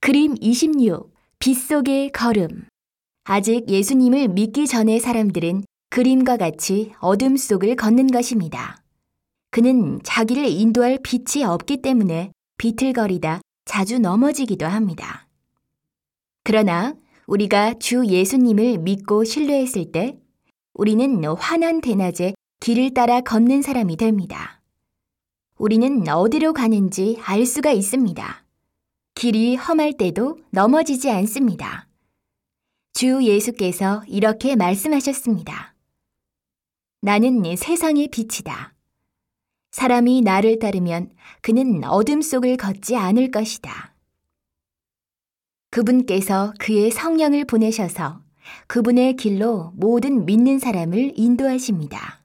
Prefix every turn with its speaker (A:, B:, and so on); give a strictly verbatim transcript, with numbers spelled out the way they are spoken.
A: 그림 이십육. 빛 속의 걸음. 아직 예수님을 믿기 전의 사람들은 그림과 같이 어둠 속을 걷는 것입니다. 그는 자기를 인도할 빛이 없기 때문에 비틀거리다 자주 넘어지기도 합니다. 그러나 우리가 주 예수님을 믿고 신뢰했을 때 우리는 환한 대낮에 길을 따라 걷는 사람이 됩니다. 우리는 어디로 가는지 알 수가 있습니다. 길이 험할 때도 넘어지지 않습니다. 주 예수께서 이렇게 말씀하셨습니다. 나는 세상의 빛이다. 사람이 나를 따르면 그는 어둠 속을 걷지 않을 것이다. 그분께서 그의 성령을 보내셔서 그분의 길로 모든 믿는 사람을 인도하십니다.